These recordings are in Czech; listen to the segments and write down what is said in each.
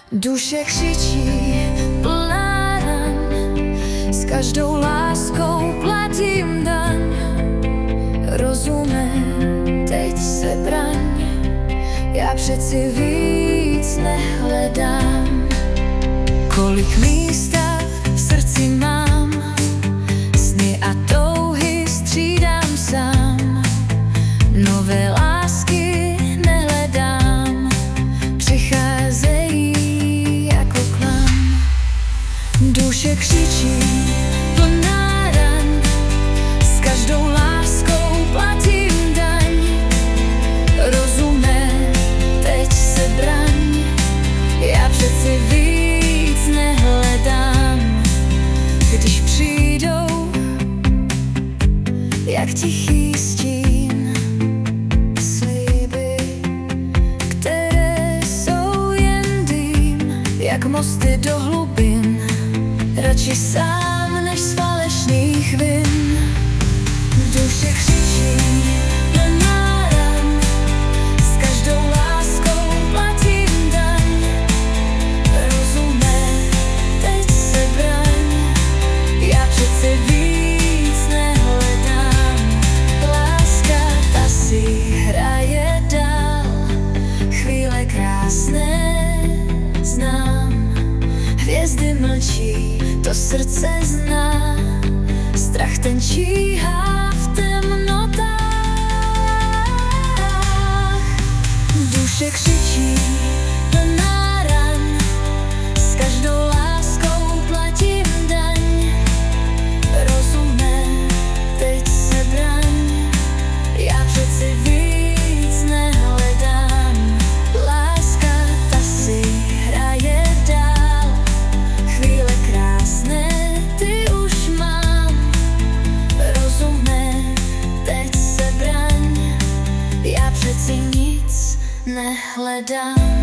Duše křičí plná ran, s každou láskou platím daň. Rozume, teď se braň, já přeci víc nehledám. Kolik místa v srdci mám, sny a touhy střídám sám. Nové lásky nehledám, přicházejí jako klam. Duše křičí plná ran, s každou láskou platím daň. Rozume, teď se braň, já přeci víc nehledám. Když přijdou jak tichý stín sliby, které jsou jen dým, jak mosty do hlubin, radši sám než z falešných vin. Duše křičí plná ran, s každou láskou platím daň. Rozume, teď se braň, já přeci víc nehledám. Láska ta si hraje dál, chvíle krásné znám. Hvězdy mlčí, to srdce zná, strach ten číhá v temnotách. Duše křičí plná ran, s každou láskou platím daň. Rozume, teď se braň, já přeci víc nehledám. Láska ta si hraje dál, chvíle krásné ty už mám. Rozume, teď se braň, já přeci nic nehledám.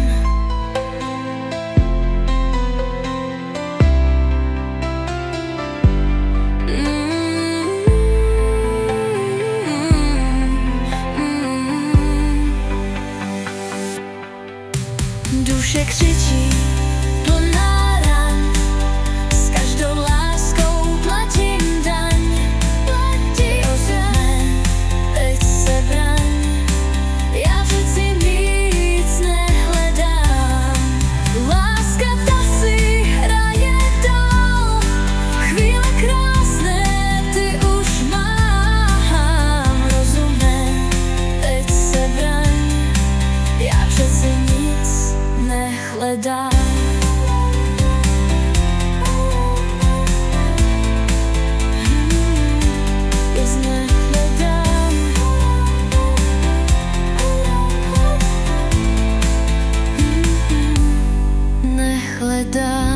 Duše křičí plná ran, s každou láskou platím daň. Rozume, teď se braň, já přeci víc nehledám. Láska ta si hraje dál, chvíle krásné ty už mám. Rozume, teď se braň, já přeci nic nehledám. Nic nehledám. Nehledám.